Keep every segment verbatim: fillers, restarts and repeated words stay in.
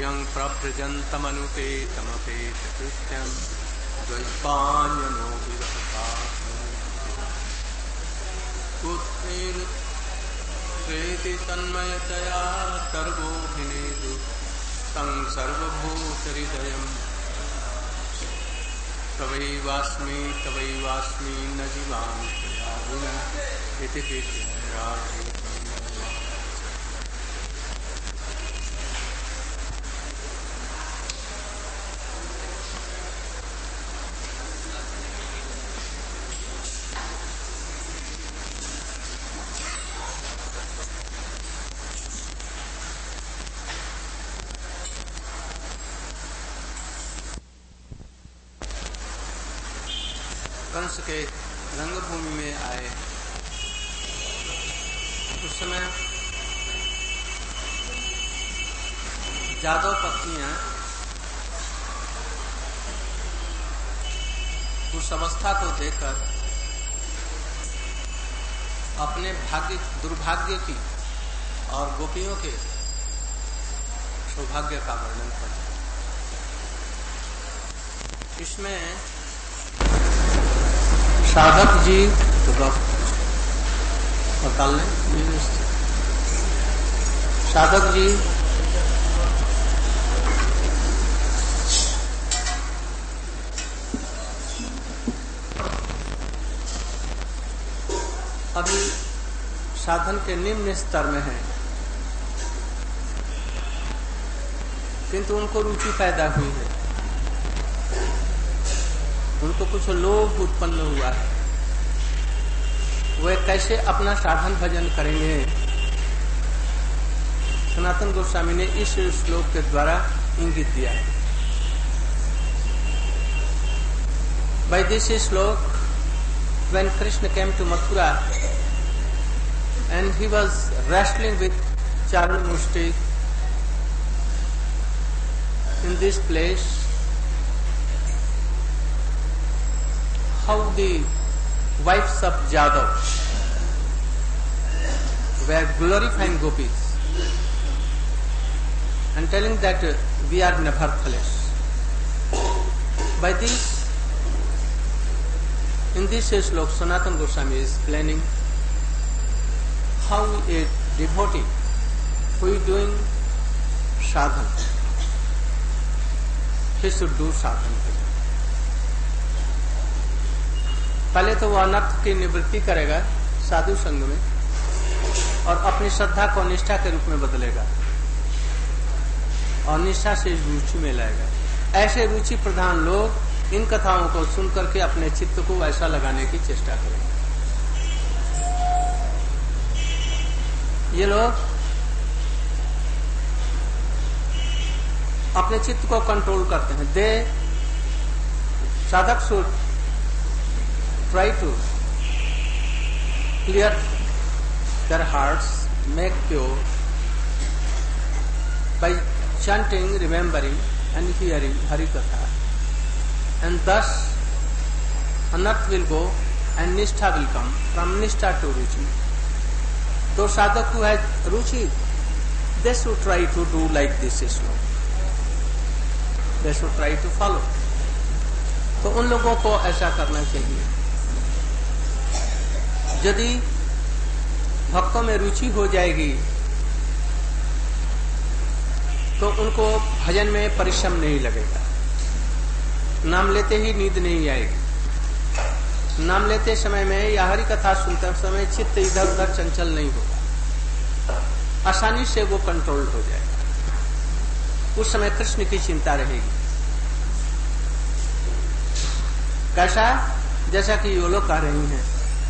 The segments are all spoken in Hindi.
यूयं प्रव्रजन्तमनुपेतमपेतकृत्यं द्वैपायनो विरहपाशेन प्रेति तन्मयतया सर्वोऽभिनेदु तं सर्वभूतहृदयं तवैवास्मि तवैवास्मि न जीवामि त्वया विना इति राधे। कंस के रंगभूमि में आए उस समय जादव पत्नियां उस अवस्था को देखकर अपने भाग्य दुर्भाग्य की और गोपियों के सौभाग्य का वर्णन करते। इसमें साधक जी तो निकाल लें। साधक जी अभी साधन के निम्न स्तर में हैं, किंतु उनको रुचि पैदा हुई है, उनको कुछ लोभ उत्पन्न हुआ है। वे कैसे अपना साधन भजन करेंगे, सनातन गोस्वामी ने इस श्लोक के द्वारा इंगित दिया है। By this श्लोक, when Krishna came to Mathura and he was wrestling with Charnamushti in this place, how the wives of Jadav were glorifying gopis and telling that uh, we are nevertheless. By this, in this slok, Sanatana Goswami is explaining how a devotee who is doing sadhana, he should do sadhana. पहले तो वह अनर्थ की निवृत्ति करेगा साधु संग में और अपनी श्रद्धा को निष्ठा के रूप में बदलेगा और निष्ठा से रुचि में लाएगा। ऐसे रुचि प्रधान लोग इन कथाओं को सुनकर के अपने चित्त को वैसा लगाने की चेष्टा करेंगे। ये लोग अपने चित्त को कंट्रोल करते हैं। The sadhak should try to clear their hearts, make pure by chanting, remembering and hearing Hari Katha, and thus anarth will go and nishtha will come. From nishtha to ruchi, those sadhak who has ruchi, they should try to do like this sloka. They should try to follow. तो उन लोगों को ऐसा करना चाहिए। यदि भक्तों में रुचि हो जाएगी तो उनको भजन में परिश्रम नहीं लगेगा, नाम लेते ही नींद नहीं आएगी, नाम लेते समय में या हरि कथा सुनते समय चित्त इधर उधर चंचल नहीं होगा, आसानी से वो कंट्रोल हो जाएगा। उस समय कृष्ण की चिंता रहेगी। कैसा? जैसा कि ये लोग कह रही हैं,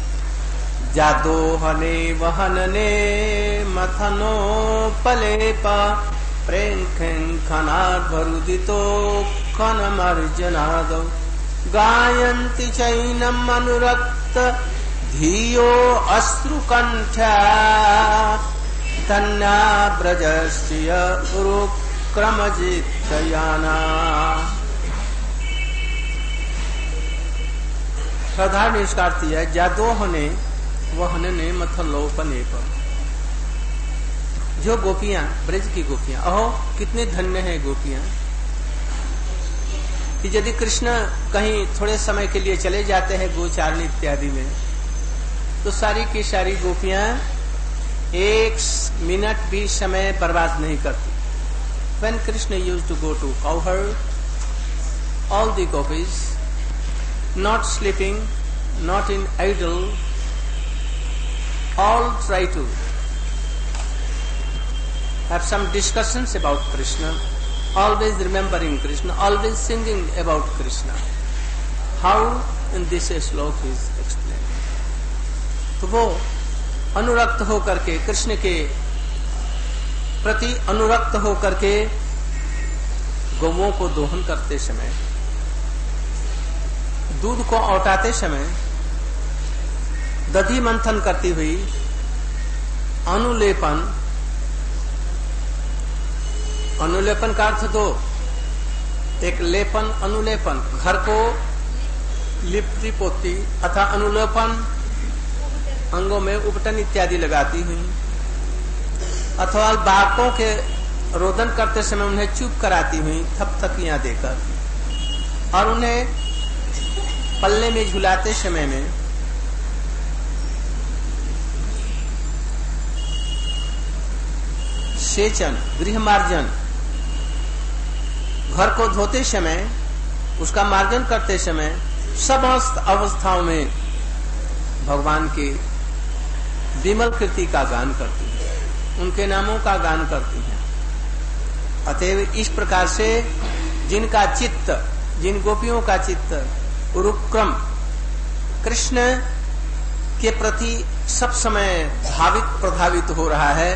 जादोहने वहनने मथनो पलेपा प्रेंखें खनार्भरुदितो खनमर्जनादौ गायन्ति चैनम् अनुरक्त धियो अश्रुकण्ठा धन्या ब्रजस्य उरुक्रमजित्तयाना। श्रद्धा निष्कार्ती है। जादोहने वहनने मथलोपने पर जो गोपियां, ब्रज की गोपियां, अहो कितने धन्य हैं गोपियां, कि यदि कृष्ण कहीं थोड़े समय के लिए चले जाते हैं गोचारण इत्यादि में, तो सारी की सारी गोपियां एक मिनट भी समय बर्बाद नहीं करती। When Krishna used to go to cowherd, all the gopis, not sleeping, not in idle, all try to have some discussions about Krishna, always remembering Krishna, always singing about Krishna. How in this श्लोक is explained. तो वो अनुरक्त होकर के, कृष्ण के प्रति अनुरक्त होकर के गौओं को दोहन करते समय, दूध को औटाते समय दधि मंथन करती हुई अनुलेपन, अनुलेपन का अर्थ दो, एक लेपन, अनुलेपन, घर को लिपती पोती, अथा अनुलेपन अंगों में उपटन इत्यादि लगाती हुई, अथवा बालकों के रोदन करते समय उन्हें चुप कराती हुई थपथपियां देकर, और उन्हें पल्ले में झुलाते समय में सेचन, गृह मार्जन, घर को धोते समय, उसका मार्जन करते समय, समस्त अवस्थाओं में भगवान की विमल कीर्ति का गान करती है, उनके नामों का गान करती हैं। अतएव इस प्रकार से जिनका चित्त, जिन गोपियों का चित्त उरुक्रम कृष्ण के प्रति सब समय भावित प्रभावित हो रहा है,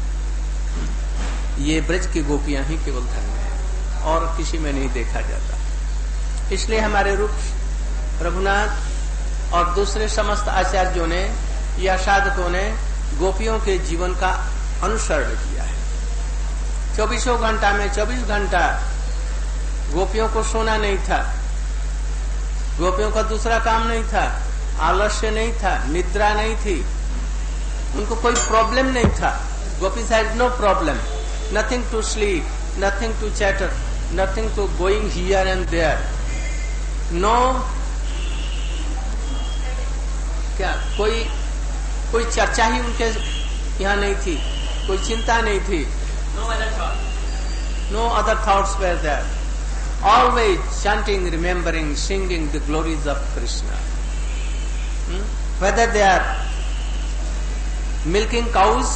ये ब्रज की गोपियां ही केवल धन्य है और किसी में नहीं देखा जाता। इसलिए हमारे रूप रघुनाथ और दूसरे समस्त आचार्यों ने या साधकों ने गोपियों के जीवन का अनुसरण किया है। चौबीसों घंटा में चौबीस घंटा गोपियों को सोना नहीं था, गोपियों का दूसरा काम नहीं था, आलस्य नहीं था, निद्रा नहीं थी, उनको कोई प्रॉब्लम नहीं था। Gopis had no problem, nothing to sleep, nothing to chatter, nothing to going here and there, no क्या कोई कोई चर्चा ही उनके यहाँ नहीं थी, कोई चिंता नहीं थी। No other thoughts were there, always chanting, remembering, singing the glories of Krishna. Hmm? Whether they are milking cows,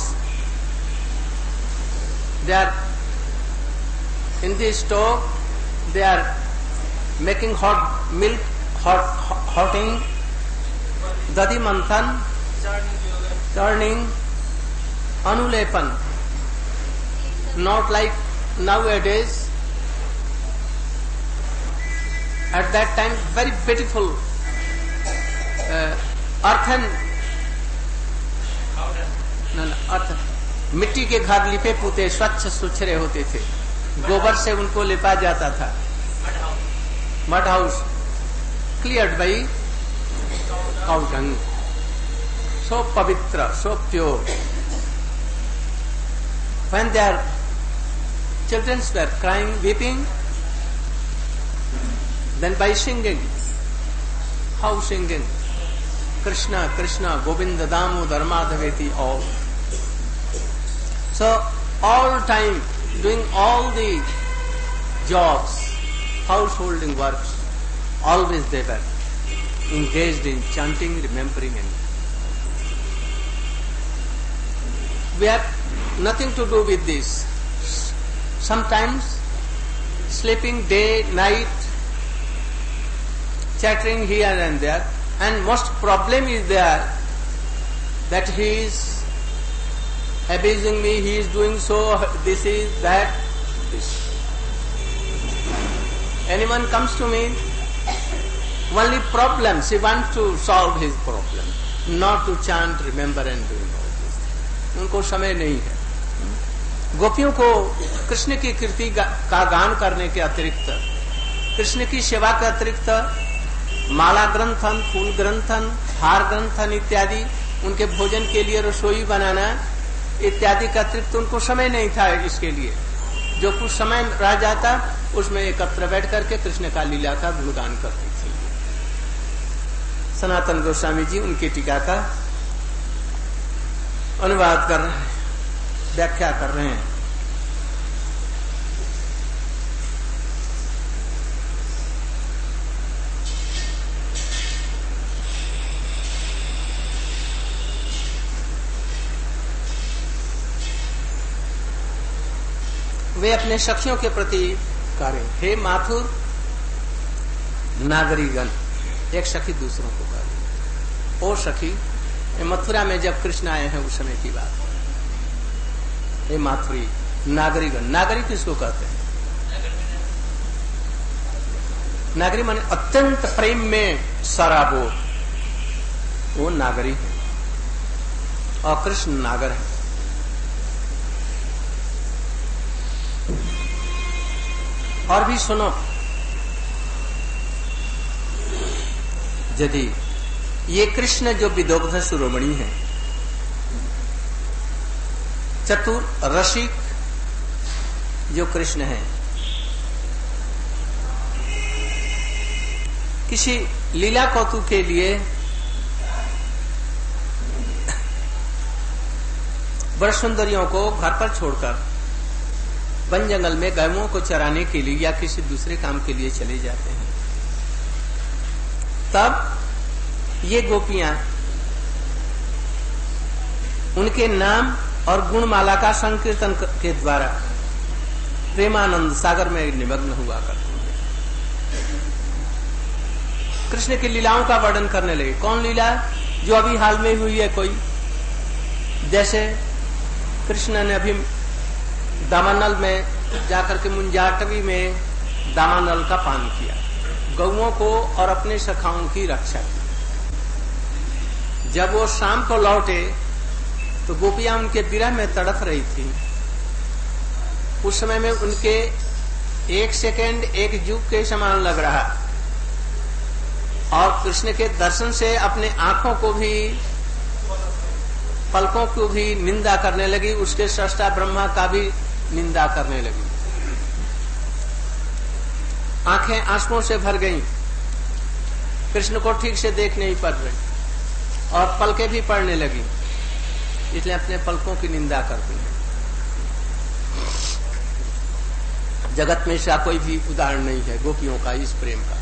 they are in the stove, they are making hot milk, hot, hotting, dadi manthan, turning, anulepan. Not like nowadays. At that time, very beautiful uh, earthen, no, no, earthen, मिट्टी के घर लिपे पुते स्वच्छ सुथरे होते थे, गोबर से उनको लिपा जाता था। Mud house cleared by cow dung, so पवित्र, so pure. When their children were crying, weeping, then by singing, how singing? Krishna, Krishna, Govinda, Damodar, Madhaveti, all. So all time doing all the jobs, householding works, always they were engaged in chanting, remembering, and we have nothing to do with this. Sometimes sleeping day, night, chattering here and there, and most problem is there that he is abusing me, he is doing so, this is that, this. Anyone comes to me, only problems, he wants to solve his problem, not to chant, remember and doing all this. उनको समय नहीं है। गोपियों को कृष्ण की कीर्ति का गान करने के अतिरिक्त, कृष्ण की सेवा के अतिरिक्त माला ग्रंथन, फूल ग्रंथन, हार ग्रंथन इत्यादि, उनके भोजन के लिए रसोई बनाना, इत्यादि का अतिरिक्त उनको समय नहीं था इसके लिए। जो कुछ समय रह जाता उसमें एकत्र बैठ करके कृष्ण का लीला का गुणगान करती थी। सनातन गोस्वामी जी उनकी टीका का अनुवाद कर रहे हैं, व्याख्या कर रहे हैं। वे अपने सखियों के प्रति करें, हे माथुर नागरीगण, एक सखी दूसरों को करें। ओ सखी, मथुरा में जब कृष्ण आए हैं उस समय की बात, हे माथुरी नागरीगण। नागरी किसको कहते हैं? नागरी माने अत्यंत प्रेम में सराबोर, वो नागरी है और कृष्ण नागर है। और भी सुनो, यदि ये कृष्ण जो विदोग्ध शिरोमणि है, चतुर रसिक जो कृष्ण है, किसी लीला कौतुक के लिए वर सुंदरियों को घर पर छोड़कर वन जंगल में गायों को चराने के लिए या किसी दूसरे काम के लिए चले जाते हैं, तब ये गोपियां उनके नाम और गुणमाला का संकीर्तन के द्वारा प्रेमानंद सागर में निमग्न हुआ करती हैं। कृष्ण की लीलाओं का वर्णन करने लगे। कौन लीला? जो अभी हाल में हुई है कोई, जैसे कृष्ण ने अभी दामानल में जाकर के मुंजाटवी में दामानल का पान किया, गौओं को और अपने सखाओं की रक्षा की। जब वो शाम को लौटे तो गोपियां उनके विरह में तड़प रही थी। उस समय में उनके एक सेकेंड एक जुग के समान लग रहा, और कृष्ण के दर्शन से अपने आंखों को भी, पलकों को भी निंदा करने लगी, उसके सृष्टा ब्रह्मा का भी निंदा करने लगी। आंखें आंसुओं से भर गईं, कृष्ण को ठीक से देख नहीं पड़ रही और पलकें भी पड़ने लगी, इसलिए अपने पलकों की निंदा करती हैं। जगत में ऐसा कोई भी उदाहरण नहीं है गोपियों का इस प्रेम का।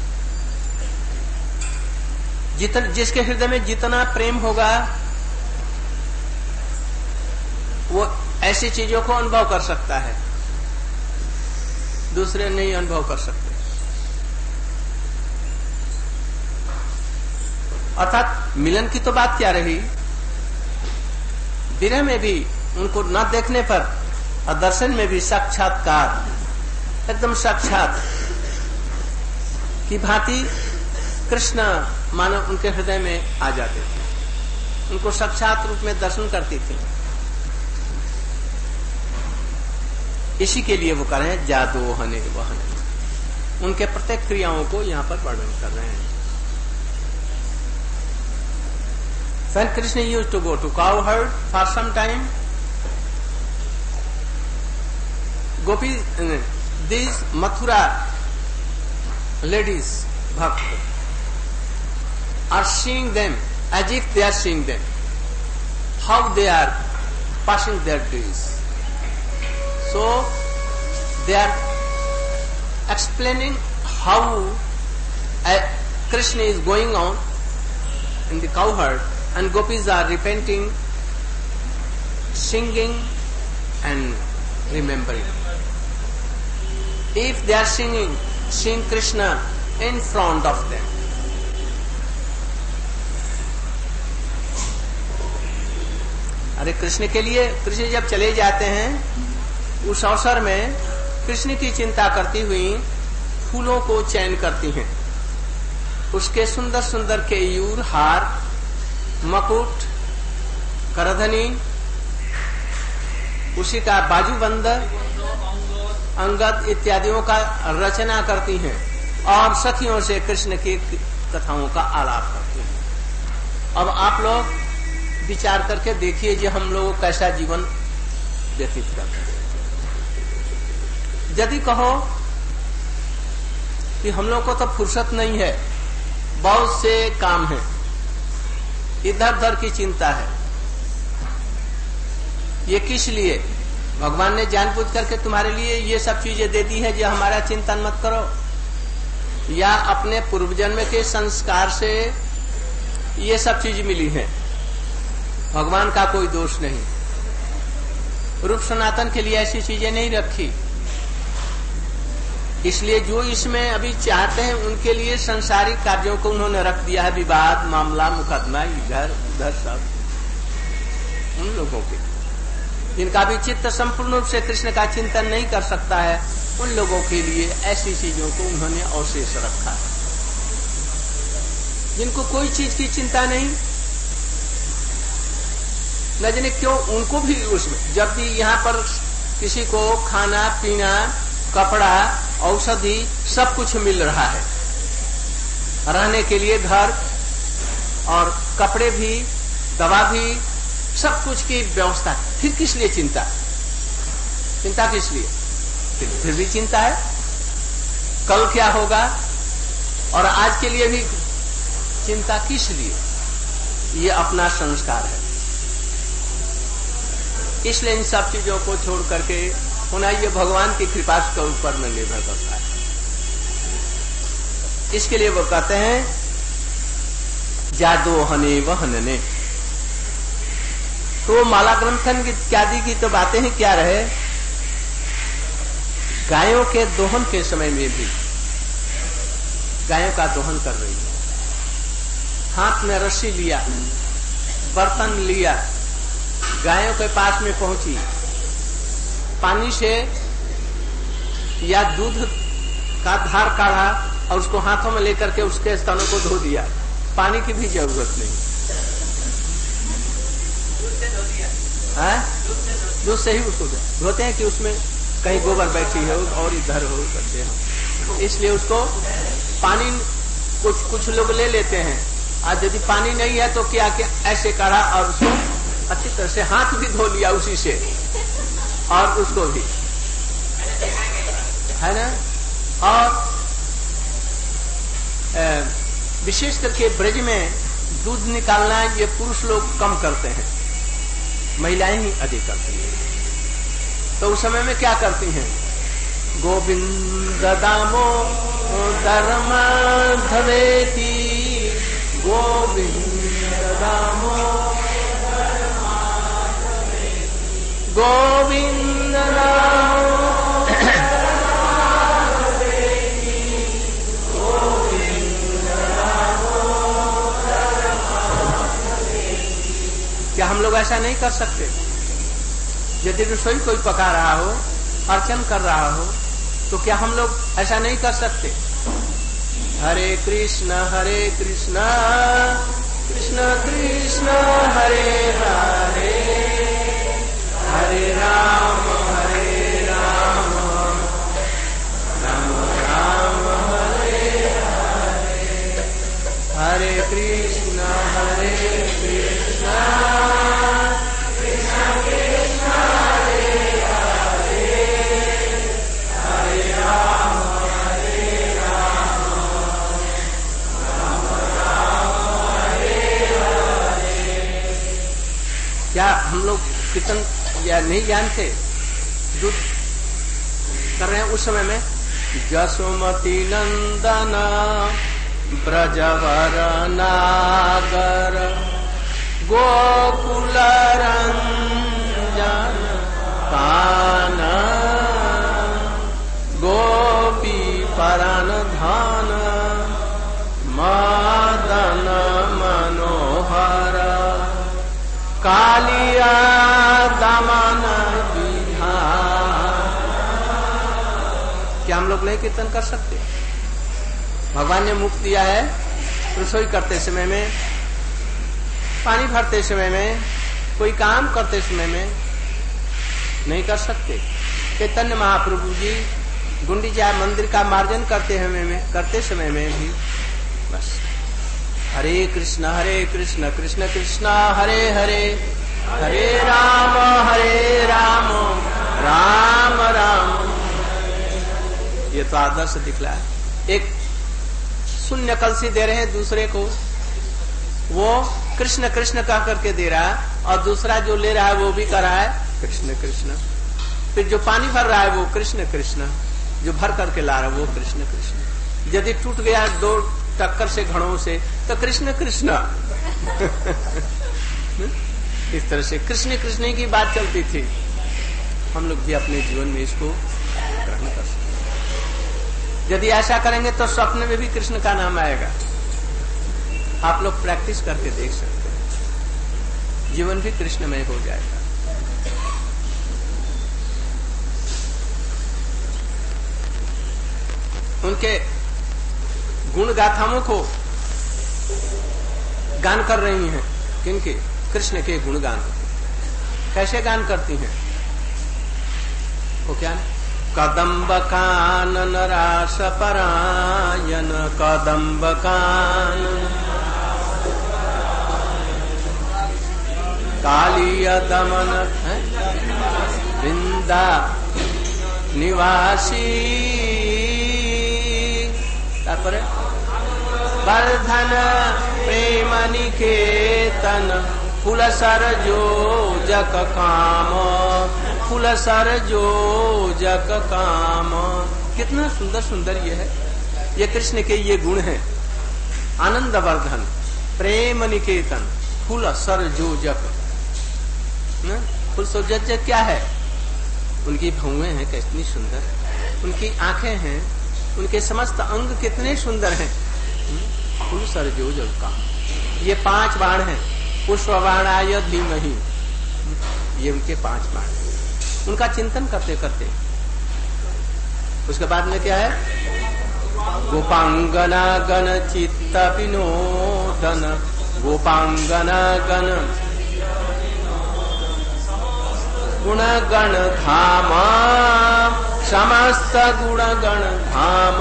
जितन जिसके हृदय में जितना प्रेम होगा वो ऐसी चीजों को अनुभव कर सकता है, दूसरे नहीं अनुभव कर सकते। अर्थात मिलन की तो बात क्या रही, विरह में भी उनको न देखने पर और दर्शन में भी साक्षात्कार, एकदम साक्षात की भांति कृष्ण मानो उनके हृदय में आ जाते थे, उनको साक्षात रूप में दर्शन करती थी। इसी के लिए वो कर रहे हैं जादो हने वहने, उनके प्रत्येक क्रियाओं को यहाँ पर वर्णन कर रहे हैं। When Krishna used to go to cow herd for some time, Gopi, these Mathura ladies, bhakt, are seeing them as if they are seeing them, how they are passing their days. So they are explaining how uh, Krishna is going on in the cow herd, and gopis are repenting, singing and remembering. If they are singing, sing Krishna in front of them. अरे कृष्ण के लिए, कृष्ण जब चले जाते हैं उस अवसर में कृष्ण की चिंता करती हुई फूलों को चयन करती हैं, उसके सुंदर सुंदर केयूर, हार, मकुट, करधनी, उसी का बाजूबंद, अंगद इत्यादियों का रचना करती हैं और सखियों से कृष्ण की कथाओं का आलाप करती हैं। अब आप लोग विचार करके देखिए कि हम लोग कैसा जीवन व्यतीत करते हैं। यदि कहो कि हम लोग को तो फुर्सत नहीं है, बहुत से काम है, इधर उधर की चिंता है, ये किस लिए? भगवान ने जानबूझ करके तुम्हारे लिए ये सब चीजें दे दी है जो हमारा चिंतन मत करो, या अपने पूर्व जन्म के संस्कार से ये सब चीज मिली है। भगवान का कोई दोष नहीं, रूप सनातन के लिए ऐसी चीजें नहीं रखी। इसलिए जो इसमें अभी चाहते हैं उनके लिए संसारिक कार्यों को उन्होंने रख दिया है, विवाद, मामला, मुकदमा, इधर उधर सब उन लोगों के जिनका भी चित्त संपूर्ण रूप से कृष्ण का चिंतन नहीं कर सकता है, उन लोगों के लिए ऐसी चीजों को उन्होंने अवशेष रखा है। जिनको कोई चीज की चिंता नहीं, न जाने क्यों उनको भी उसमें, जब भी यहाँ पर किसी को खाना पीना, कपड़ा, औषधि सब कुछ मिल रहा है, रहने के लिए घर और कपड़े भी, दवा भी, सब कुछ की व्यवस्था, फिर किस लिए चिंता? चिंता किस लिए? फिर, फिर भी चिंता है, कल क्या होगा, और आज के लिए भी चिंता किस लिए? ये अपना संस्कार है। इसलिए इन सब चीजों को छोड़ करके होना ये भगवान की कृपा के ऊपर में निर्भर करता है। इसके लिए वो कहते हैं जादो हने वहनने। तो माला ग्रंथन इत्यादि की तो बातें ही क्या रहे, गायों के दोहन के समय में भी गायों का दोहन कर रही है, हाथ में रस्सी लिया, बर्तन लिया, गायों के पास में पहुंची, पानी से या दूध का धार काढ़ा और उसको हाथों में लेकर के उसके स्तनों को धो दिया, पानी की भी जरूरत नहीं है, दूध से ही उसको धोते हैं कि उसमें कहीं गोबर बैठी हो और इधर हो करते हैं, इसलिए उसको पानी कुछ कुछ लोग ले लेते हैं। आज यदि पानी नहीं है तो क्या क्या ऐसे करा और उसको अच्छी तरह से हाथ भी धो लिया उसी से, और उसको भी है ना। और विशेष करके ब्रज में दूध निकालना ये पुरुष लोग कम करते हैं, महिलाएं ही अधिक करती हैं। तो उस समय में क्या करती हैं, गोविंद दामो धर्माधवेति, गोविंद दामो गोविंद दामो क्या हम लोग ऐसा नहीं कर सकते? यदि रसोई कोई पका रहा हो, अर्चन कर रहा हो, तो क्या हम लोग ऐसा नहीं कर सकते? हरे कृष्ण हरे कृष्ण कृष्ण कृष्ण हरे हरे, हरे राम हरे राम राम राम हरे हरे, हरे कृष्ण हरे कृष्ण कृष्ण कृष्ण हरे हरे, हरे राम हरे राम राम राम हरे हरे। क्या हम लोग कीर्तन या नहीं जानते? दूध कर रहे हैं उस समय में, जसोमती नंदन ब्रजवर नागर गोकुल रंजन कान गोपी परन धान मदन मनोहर कालिया दमन विधान। क्या हम लोग नहीं कीर्तन कर सकते? भगवान ने मुक्त दिया है, रसोई करते समय में, पानी भरते समय में, कोई काम करते समय में नहीं कर सकते। चैतन्य महाप्रभु जी गुंडीचा मंदिर का मार्जन करते समय में करते समय में भी बस हरे कृष्ण हरे कृष्ण कृष्ण कृष्ण हरे हरे, हरे राम हरे राम राम राम। ये तो आदर्श दिखला है। एक शून्य कलसी दे रहे हैं दूसरे को, वो कृष्ण कृष्ण कह करके दे रहा है, और दूसरा जो ले रहा है वो भी कर रहा है कृष्ण कृष्ण। फिर जो पानी भर रहा है वो कृष्ण कृष्ण, जो भर करके ला रहा है वो कृष्ण कृष्ण। यदि टूट गया दो टक्कर से घड़ों से तो कृष्ण कृष्ण। इस तरह से कृष्ण कृष्ण की बात चलती थी। हम लोग भी अपने जीवन में इसको ग्रहण कर सकते। यदि ऐसा करेंगे तो स्वप्न में भी कृष्ण का नाम आएगा। आप लोग प्रैक्टिस करके देख सकते हैं, जीवन भी कृष्णमय हो जाएगा। उनके गुण गाथाओं को गान कर रही हैं। किनके? कृष्ण के गुणगान। कैसे गान करती हैं वो? क्या? कदम्ब कानन रास परायन, कदम्ब कानन कालिय दमन वृंदा निवासी, तारपरे वर्धन प्रेम निकेतन, फूल सर जो जक काम, फूल सर जो जक काम। कितना सुंदर सुंदर ये है। ये कृष्ण के ये गुण हैं। आनंद वर्धन, प्रेम निकेतन, फूल सर जो जक। फूल सर जक क्या है? उनकी भौएं हैं कितनी सुंदर, उनकी आंखें हैं, उनके समस्त अंग कितने सुंदर हैं। फूल सर जो जक काम। ये पांच बाण हैं। पुष्पबाणाय धीमहि, ये उनके पांच बाण। उनका चिंतन करते करते उसके बाद में क्या है? गोपांगना गण चित्त विनोदन, गोपांगना गण गुण गण धाम, समस्त गुण गण धाम।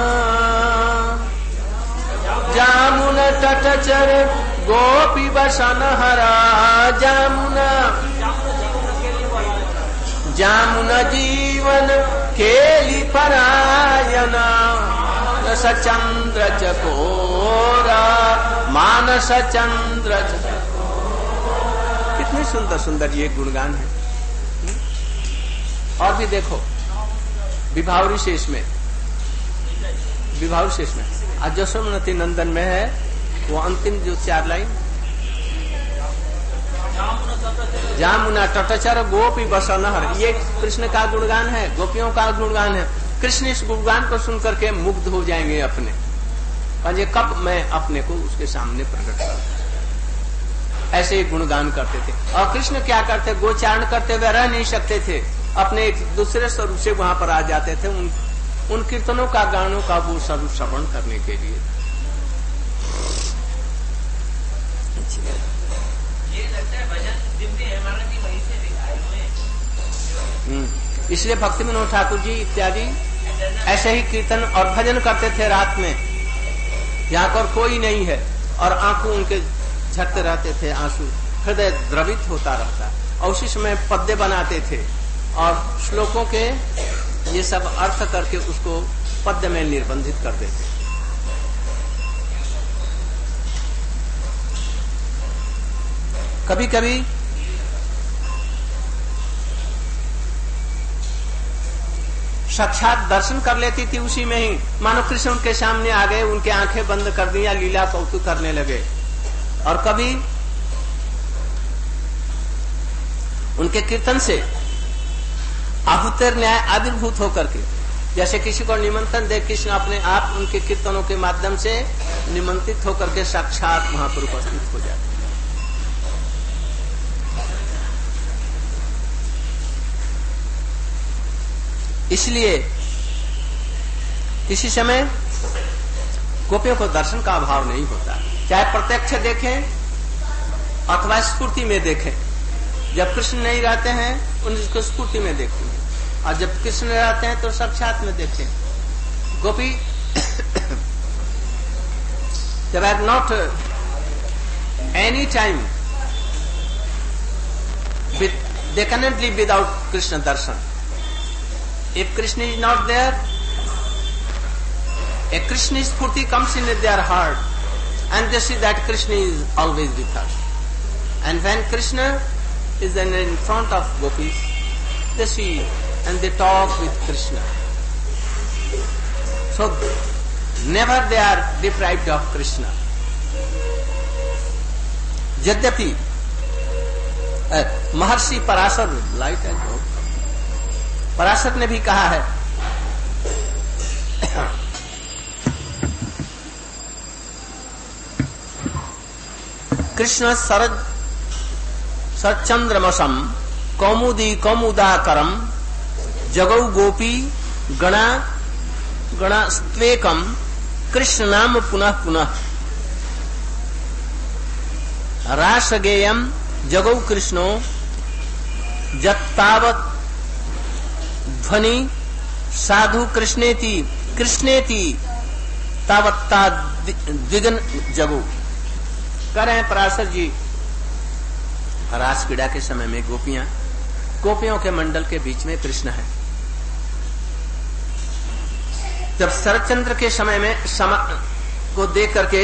जामुन तटचर गोपी बसन हरा, जामुना जामुन जीवन केली परायण, रस चंद्र चकोरा मानस चंद्र। कितने सुंदर सुंदर ये गुणगान है। और भी देखो विभावरी शेष में, विभावरी शेष में आज यशोमती नंदन में है वो अंतिम जो चार लाइन, जामुना तटचर गोपी बसनहर, ये कृष्ण का गुणगान है, गोपियों का गुणगान है। कृष्ण इस गुणगान को सुन करके मुग्ध हो जाएंगे अपने, और कब मैं अपने को उसके सामने प्रकट करता। ऐसे ही गुणगान करते थे। और कृष्ण क्या करते? गोचारण करते हुए रह नहीं सकते थे, अपने एक दूसरे स्वरूप से वहां पर आ जाते थे। उन, उन कीर्तनों का, गानों का वो स्वरूप श्रवण करने के लिए। ये लगता है भजन दिव्य है हमारा भी वहीं से दिखाए हुए। इसलिए भक्ति विनोद ठाकुर जी इत्यादि ऐसे ही कीर्तन और भजन करते थे रात में, यहाँ पर कोई नहीं है, और आंखों उनके झरते रहते थे आंसू, हृदय द्रवित होता रहता, और उसी समय पद्य बनाते थे और श्लोकों के ये सब अर्थ करके उसको पद्य में निर्बंधित कर देते। कभी कभी साक्षात दर्शन कर लेती थी उसी में ही, मानो कृष्ण उनके सामने आ गए, उनके आंखें बंद कर दिया, लीला कौतुक करने लगे। और कभी उनके कीर्तन से आहुतिर न्याय आविर्भूत होकर के, जैसे किसी को निमंत्रण दे कृष्ण अपने आप उनके कीर्तनों के माध्यम से निमंत्रित होकर के साक्षात वहां पर उपस्थित हो जाते। इसलिए किसी समय गोपियों को दर्शन का अभाव नहीं होता, चाहे प्रत्यक्ष देखें अथवा स्फूर्ति में देखें। जब कृष्ण नहीं रहते हैं उनको स्फूर्ति में देखते हैं, और जब कृष्ण रहते हैं तो साक्षात में देखते हैं। गोपी जब ate not any time with, they cannot live without Krishna darshan. If Krishna is not there, a Krishna spurti comes in their heart and they see that Krishna is always with us. And when Krishna is then in front of gopis, they see and they talk with Krishna. So never they are deprived of Krishna. यद्यपि महर्षि पराशर लाइट है जो पराशर ने भी कहा है कृष्ण शरद सचंद्रमसम कौमुदी कौमुदाकरम जगौ गोपी गणा गणस्त्वेकम कृष्ण नाम पुनः पुनः रासगेयम जगौ कृष्णो जत्तावत ध्वनि साधु कृष्णेति कृष्णेति तावत्ता द्विगन जगौ। कह रहे हैं पराशर जी, रास क्रीड़ा के समय में गोपियां गोपियों के मंडल के बीच में कृष्ण है। जब शरदचंद्र के समय में सम को देख करके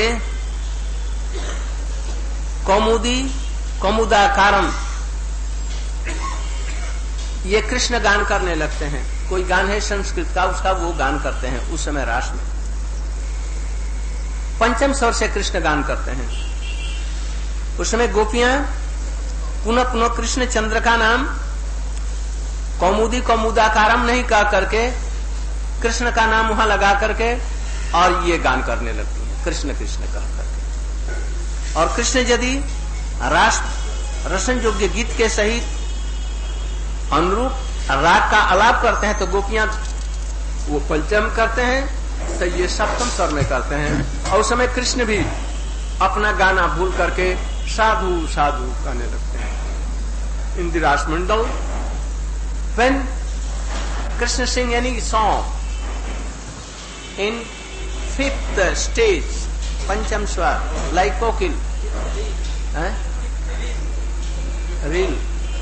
कौमुदी कौमुदाकारम ये कृष्ण गान करने लगते हैं। कोई गान है संस्कृत का, उसका वो गान करते हैं उस समय रास में। पंचम स्वर से कृष्ण गान करते हैं। उस समय गोपियां पुनः पुनः कृष्ण चंद्र का नाम कौमुदी कौमुदाकारम नहीं कह करके कृष्ण का नाम वहां लगा करके और ये गान करने लगती हैं, कृष्ण कृष्ण कह करके। और कृष्ण यदि रास रसन योग्य गीत के सहित अनुरूप राग का आलाप करते हैं तो गोपियां वो पंचम करते हैं, तो ये सप्तम स्वर में करते हैं। और उस समय कृष्ण भी अपना गाना भूल करके साधु साधु कहने लगते हैं। In the ras mandal, when Krishna sing any song in fifth stage, pancham swar, like kokil, reel,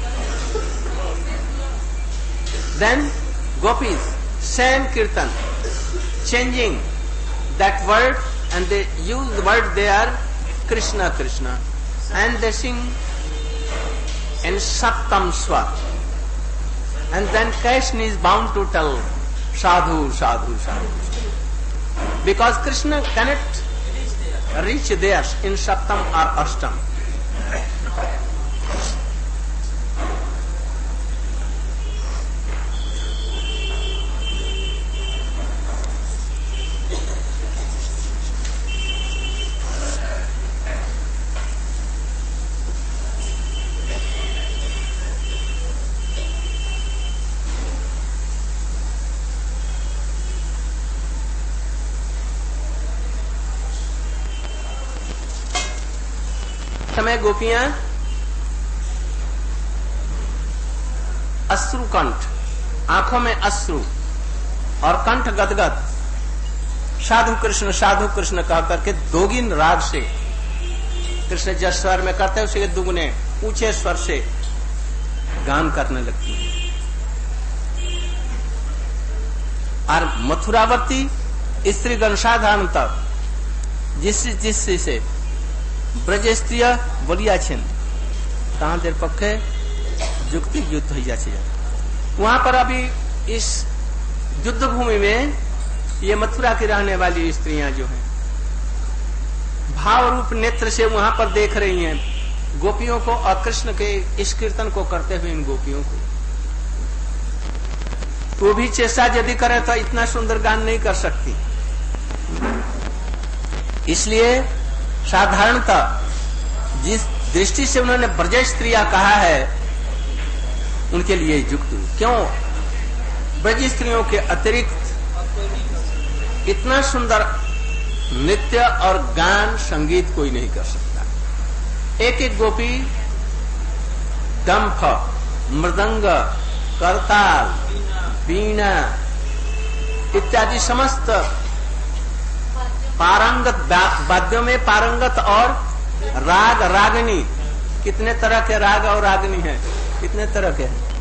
then gopis sang kirtan, changing that word, and they use the word there Krishna Krishna, and they sing in saptam swar, and then Krishna is bound to tell sadhu sadhu sadhu, because Krishna cannot reach there in saptam or ashtam. समय गोपियां अश्रु कंठ, आंखों में अश्रु और कंठ गदगद साधु कृष्ण साधु कृष्ण कह करके दोगिन राग से कृष्ण जिस स्वर में करते हैं उसे दुगने ऊंचे स्वर से गान करने लगती है। और मथुरावर्ती स्त्रीगण साधारणतः जिस जिस से ब्रज स्त्रिय बलिया छेन कहां देर पक्षे युक्ति युद्ध हो जाए। वहां पर अभी इस युद्ध भूमि में ये मथुरा की रहने वाली स्त्रियां जो हैं भाव रूप नेत्र से वहां पर देख रही हैं गोपियों को और कृष्ण के इस कीर्तन को करते हुए इन गोपियों को। तो भी चेष्टा यदि करे तो इतना सुंदर गान नहीं कर सकती। इसलिए साधारणतः जिस दृष्टि से उन्होंने ब्रज स्त्रियां कहा है उनके लिए युक्त, क्यों ब्रज स्त्रियों के अतिरिक्त इतना सुंदर नृत्य और गान संगीत कोई नहीं कर सकता। एक एक गोपी डंफ, मृदंग, करताल, वीणा इत्यादि समस्त पारंगत वाद्यों में पारंगत और राग रागनी, कितने तरह के राग और रागनी है कितने तरह के हैं,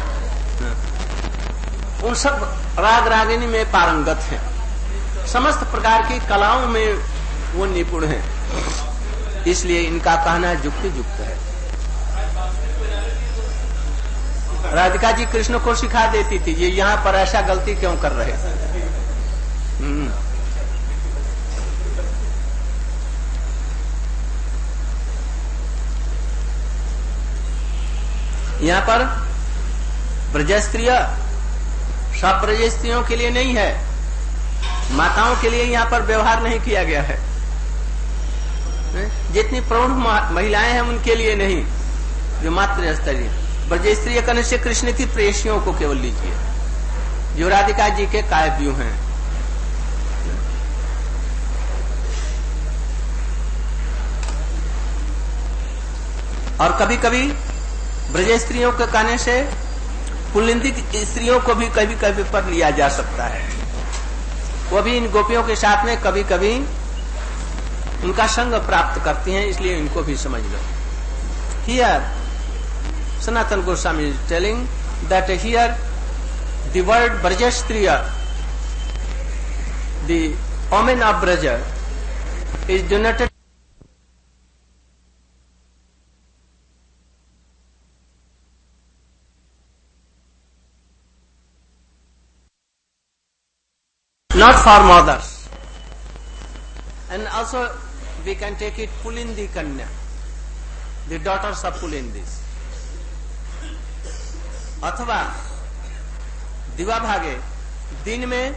उन सब राग रागिनी में पारंगत हैं, समस्त प्रकार की कलाओं में वो निपुण हैं, इसलिए इनका कहना युक्ति युक्त है। राधिका जी कृष्ण को सिखा देती थी, ये यहाँ पर ऐसा गलती क्यों कर रहे हैं। यहाँ पर ब्रज स्त्रिय सब ब्रज स्त्रियों के लिए नहीं है, माताओं के लिए यहाँ पर व्यवहार नहीं किया गया है। जितनी प्रौढ़ महिलाएं हैं उनके लिए नहीं, जो मात्र स्तरीय ब्रज स्त्रीय करने से कृष्ण की प्रेयसियों को केवल लीजिए, जो राधिका जी के काव्यू हैं। और कभी कभी ब्रज स्त्रियों के कहने से पुल्लिंगी स्त्रियों को भी कभी कभी पर लिया जा सकता है, वो भी इन गोपियों के साथ में कभी कभी उनका संग प्राप्त करती हैं, इसलिए इनको भी समझ लो। Here Sanatana Goswami is telling that here the word Brajastriya, the women of Braja, is denoted not for mothers, and also we can take it Pulindi Kanya, the daughters of Pulindis, अथवा दिवा भागे दिन में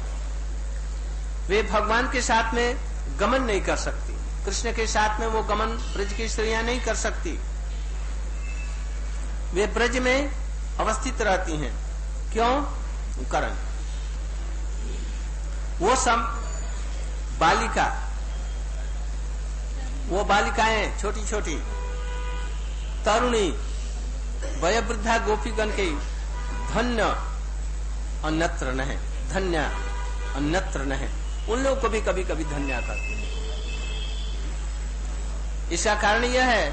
वे भगवान के साथ में गमन नहीं कर सकती, कृष्ण के साथ में वो गमन ब्रज की स्त्रियां नहीं कर सकती, वे ब्रज में अवस्थित रहती हैं। क्यों? कारण वो सब बालिका, वो बालिकाएं छोटी छोटी तरुणी वयोवृद्धा गोपीगण के धन्य अन्यत्र न है, धन्य अन्यत्र न है, उन लोगों को भी कभी कभी धन्य करते हैं। इसका कारण यह है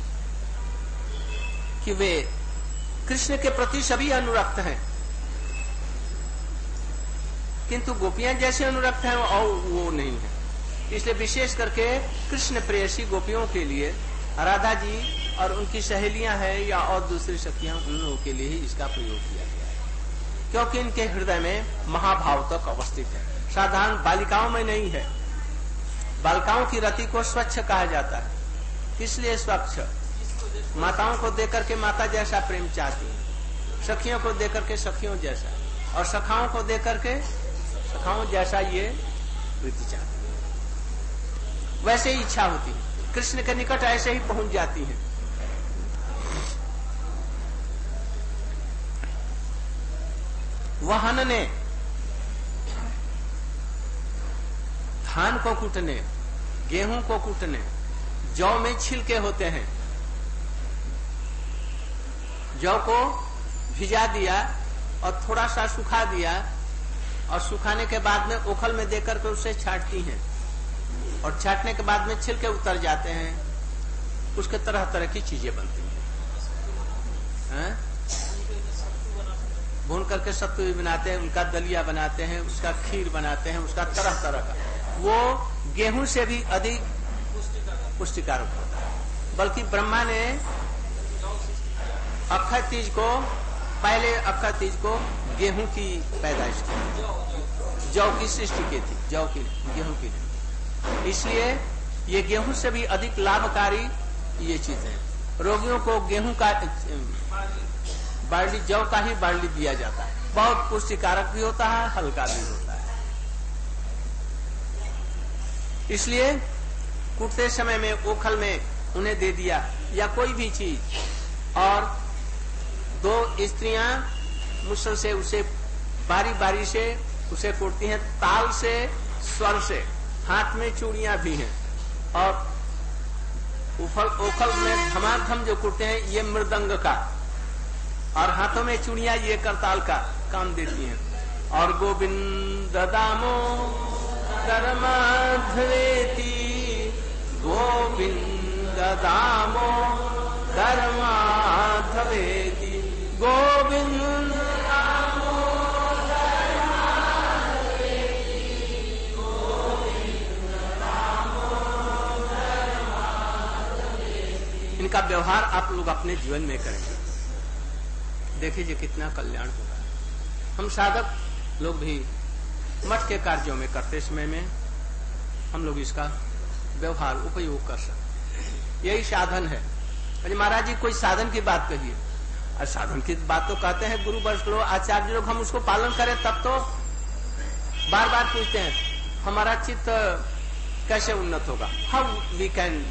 कि वे कृष्ण के प्रति सभी अनुरक्त हैं, किंतु गोपियां जैसे अनुरक्त हैं और वो नहीं है। इसलिए विशेष करके कृष्ण प्रेयसी गोपियों के लिए राधा जी और उनकी सहेलियां हैं या और दूसरी शक्तियां, उन लोगों के लिए ही इसका प्रयोग किया गया है, क्योंकि इनके हृदय में महाभाव तक अवस्थित है, साधारण बालिकाओं में नहीं है। बालिकाओं की रति को स्वच्छ कहा जाता है, इसलिए स्वच्छ माताओं को देकर के माता जैसा प्रेम चाहती है, सखियों को देकर के सखियों जैसा, और सखाओं को देकर के सखाओं जैसा ये प्रीति चाहती है, वैसे ही इच्छा होती है, कृष्ण के निकट ऐसे ही पहुंच जाती है। वहन ने धान को कूटने, गेहूं को कूटने, जौ में छिलके होते हैं, जौ को भिजा दिया और थोड़ा सा सुखा दिया, और सुखाने के बाद में ओखल में देकर के उसे छाटती हैं, और छाटने के बाद में छिलके उतर जाते हैं, उसके तरह तरह की चीजें बनती हैं। भून करके सत्तू भी बनाते हैं, उनका दलिया बनाते हैं, उसका खीर बनाते हैं, उसका तरह तरह का, वो गेहूं से भी अधिक पुष्टिकारक होता है। बल्कि ब्रह्मा ने अक्षय तीज को, पहले अक्षय तीज को गेहूं की पैदाइश की, जौ की सृष्टि की थी, जौ की गेहूं की, इसलिए ये गेहूं से भी अधिक लाभकारी ये चीज है। रोगियों को गेहूं का बार्ली, जौ का ही बार्ली दिया जाता है, बहुत पुष्टिकारक भी होता है, हल्का भी होता है। इसलिए कूटते समय में ओखल में उन्हें दे दिया या कोई भी चीज, और दो स्त्रियां मुसल से उसे बारी बारी से उसे कूटती हैं, ताल से, स्वर से, हाथ में चूड़ियां भी हैं, और उफल ओखल में धमाधम जो कूटते हैं ये मृदंग का, और हाथों में चूड़ियां ये करताल का काम देती हैं। और गोविंद दामो धर्माधवेति, गोविंद दामो धर्माधवे इनका व्यवहार आप लोग अपने जीवन में करेंगे, देखिए कितना कल्याण होगा। हम साधक लोग भी मठ के कार्यों में करते समय में हम लोग इसका व्यवहार उपयोग कर सकते, यही साधन है। अरे महाराज जी कोई साधन की बात कहिए, और साधन की बात तो कहते हैं गुरु वर्ष लोग, आचार्य लोग, हम उसको पालन करें तब तो। बार बार पूछते हैं हमारा चित्त कैसे उन्नत होगा, how we can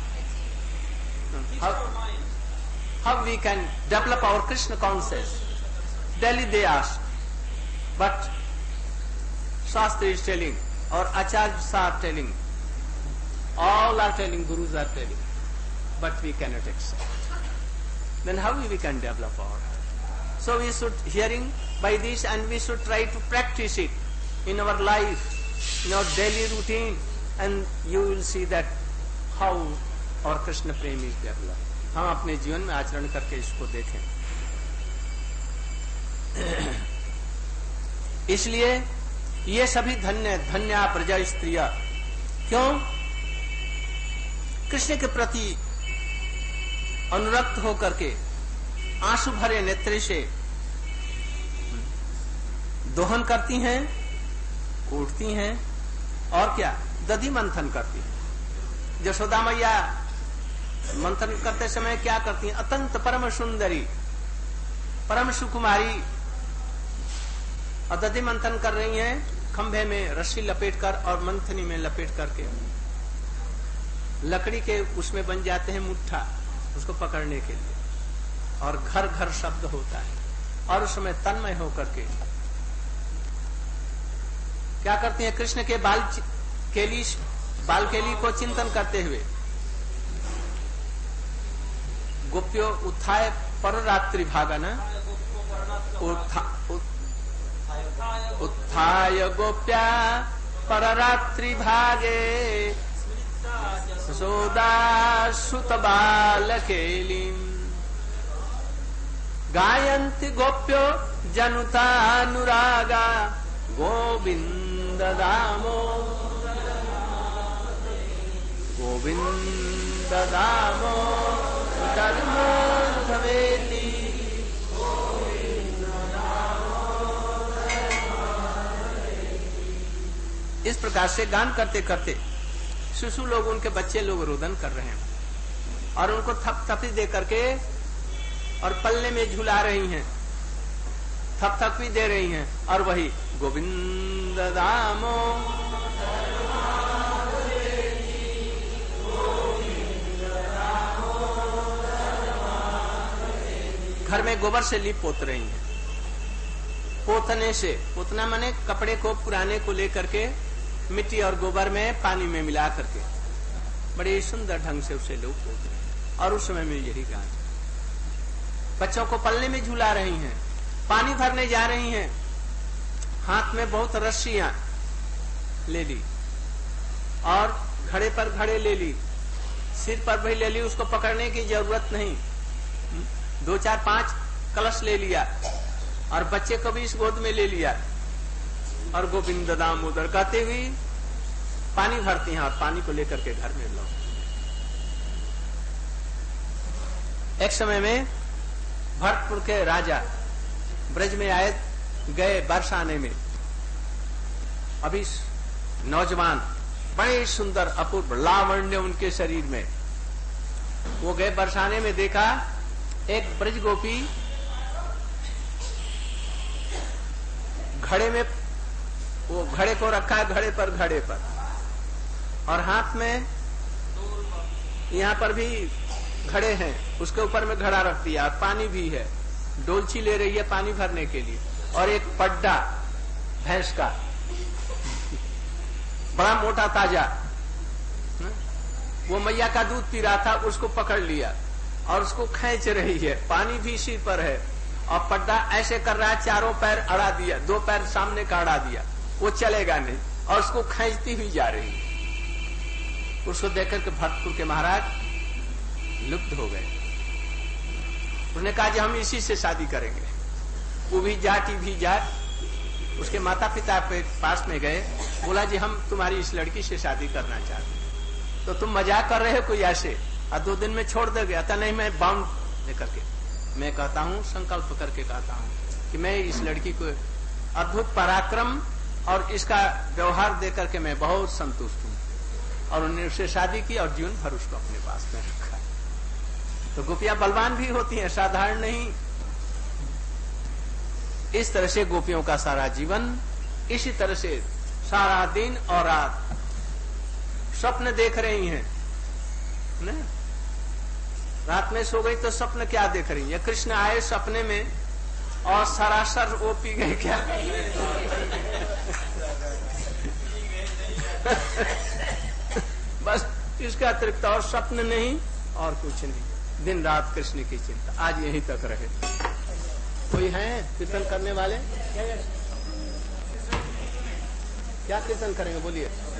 how we can develop our Krishna conscious, daily they ask, but shastra is telling और acharya are telling, all are telling, gurus are telling, but we cannot accept. Then how we can develop our heart? So we should hearing by this, and we should try to practice it in our life, in our daily routine, and you will see that how our Krishna prem is developed. हम अपने जीवन में आचरण करके इसको देखें। इसलिए ये सभी धन्य धन्य प्रजा स्त्रियां, क्यों? कृष्ण के प्रति अनुरक्त होकर के आंसू भरे नेत्र से दोहन करती हैं, कूटती हैं, और क्या दधि मंथन करती हैं। यशोदा मैया मंथन करते समय क्या करती हैं? अत्यंत परम सुंदरी, परम सुकुमारी, और दधि मंथन कर रही हैं, खंभे में रस्सी लपेटकर और मंथनी में लपेट करके लकड़ी के उसमें बन जाते हैं मुट्ठा, उसको पकड़ने के लिए, और घर घर शब्द होता है, और उसमें तन्मय होकर के क्या करती हैं? कृष्ण के बाल केली बाल केली को चिंतन करते हुए गोप्यो उत्थाय पररात्रि भागना, उत्थाय गोप्या पररात्रि भागे यशोदा सुत बालकेलीं गायन्ति गोप्यो जनुतानुरागा गोविंद दामो गोविंद दामो धर्मोद्धवेति। इस प्रकार से गान करते करते शिशु लोग, उनके बच्चे लोग रोदन कर रहे हैं, और उनको थप थपी दे करके और पल्ले में झुला रही हैं, थप थप भी दे रही हैं, और वही गोविंद दामो घर में गोबर से लीप पोत रही हैं। पोतने से, पोतना माने कपड़े को पुराने को लेकर के मिट्टी और गोबर में पानी में मिला करके बड़े सुंदर ढंग से उसे लोग पोत रहे हैं, और उस समय में यही गान। बच्चों को पल्ले में झूला रही हैं, पानी भरने जा रही हैं, हाथ में बहुत रस्सियां ले ली, और घड़े पर घड़े ले ली, सिर पर भी ले ली, उसको पकड़ने की जरूरत नहीं, दो चार पांच कलश ले लिया, और बच्चे को भी इस गोद में ले लिया, और गोविंद दामोदर कहते हुए पानी भरती हैं, और पानी को लेकर के घर में लौट। एक समय में भरतपुर के राजा ब्रज में आए, गए बरसाने में, अभी नौजवान, बड़े सुंदर अपूर्व लावण्य उनके शरीर में। वो गए बरसाने में, देखा एक ब्रज गोपी घड़े में, वो घड़े को रखा है, घड़े पर घड़े पर, और हाथ में यहाँ पर भी घड़े हैं, उसके ऊपर में घड़ा रख दिया, और पानी भी है, डोलची ले रही है पानी भरने के लिए, और एक पड्डा भैंस का बड़ा मोटा ताजा, वो मैया का दूध पी रहा था, उसको पकड़ लिया और उसको खींच रही है, पानी भी सिर पर है, और पड्डा ऐसे कर रहा है, चारों पैर अड़ा दिया, दो पैर सामने का अड़ा दिया, वो चलेगा नहीं, और उसको खींचती हुई जा रही है। उसको देखकर के भरतपुर के महाराज लुप्त हो गए। उन्होंने कहा कि हम इसी से शादी करेंगे। वो भी जाट, भी जाट, उसके माता पिता के पास में गए, बोला जी हम तुम्हारी इस लड़की से शादी करना चाहते हैं, तो तुम मजाक कर रहे हो कोई ऐसे? और दो दिन में छोड़ दे गया था, नहीं मैं बाउंड लेकर के। मैं कहता हूँ, संकल्प करके कहता हूँ कि मैं इस लड़की को अद्भुत पराक्रम और इसका व्यवहार देकर के मैं बहुत संतुष्ट हूँ, और उन्होंने उससे शादी की और जीवन भर उसको अपने पास में रखा। तो गोपियां बलवान भी होती हैं, साधारण नहीं। इस तरह से गोपियों का सारा जीवन इसी तरह से सारा दिन और रात स्वप्न देख रही हैं ना। रात में सो गई तो स्वप्न क्या देख रही है? कृष्ण आए सपने में और सरासर वो पी गए क्या? बस इसका अतिरिक्त और स्वप्न नहीं और कुछ नहीं। दिन रात कृष्ण की चिंता। आज यहीं तक रहे। कोई है कीर्तन करने वाले? क्या कीर्तन करेंगे बोलिए।